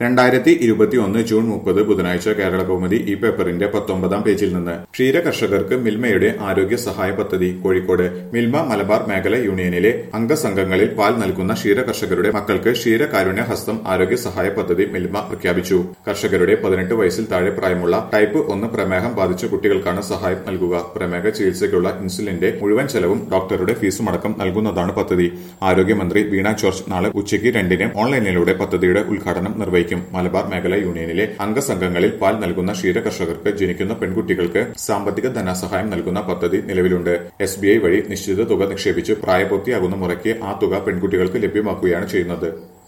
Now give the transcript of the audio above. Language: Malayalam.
2021 ജൂൺ 30 ബുധനാഴ്ച കേരള കൗമുദി ഈ പേപ്പറിന്റെ 19-ാം പേജിൽ നിന്ന് ക്ഷീര കർഷകർക്ക് മിൽമയുടെ ആരോഗ്യ സഹായ പദ്ധതി കോഴിക്കോട് മിൽമ മലബാർ മേഖല യൂണിയനിലെ അംഗസംഘങ്ങളിൽ പാൽ നൽകുന്ന ക്ഷീര കർഷകരുടെ മക്കൾക്ക് ക്ഷീരകാരുണ്യ ഹസ്തം ആരോഗ്യ സഹായ പദ്ധതി മിൽമ പ്രഖ്യാപിച്ചു. കർഷകരുടെ 18 വയസ്സിൽ താഴെ പ്രായമുള്ള ടൈപ്പ് 1 പ്രമേഹം ബാധിച്ച കുട്ടികൾക്കാണ് സഹായം നൽകുക. പ്രമേഹ ചികിത്സയ്ക്കുള്ള ഇൻസുലിന്റെ മുഴുവൻ ചെലവും ഡോക്ടറുടെ ഫീസുമടക്കം നൽകുന്നതാണ് പദ്ധതി. ആരോഗ്യമന്ത്രി വീണ ജോർജ് നാളെ ഉച്ചയ്ക്ക് 2-ന് ഓൺലൈനിലൂടെ പദ്ധതിയുടെ ഉദ്ഘാടനം നിർവഹിക്കും. മലബാർ മേഖല യൂണിയനിലെ അംഗസംഘങ്ങളിൽ പാൽ നൽകുന്ന ക്ഷീര കർഷകർക്ക് ജനിക്കുന്ന പെൺകുട്ടികൾക്ക് സാമ്പത്തിക ധനസഹായം നൽകുന്ന പദ്ധതി നിലവിലുണ്ട്. SBI വഴി നിശ്ചിത തുക നിക്ഷേപിച്ച് പ്രായപൂർത്തിയാകുന്ന മുറയ്ക്ക് ആ തുക പെൺകുട്ടികൾക്ക് ലഭ്യമാക്കുകയാണ് ചെയ്യുന്നത്.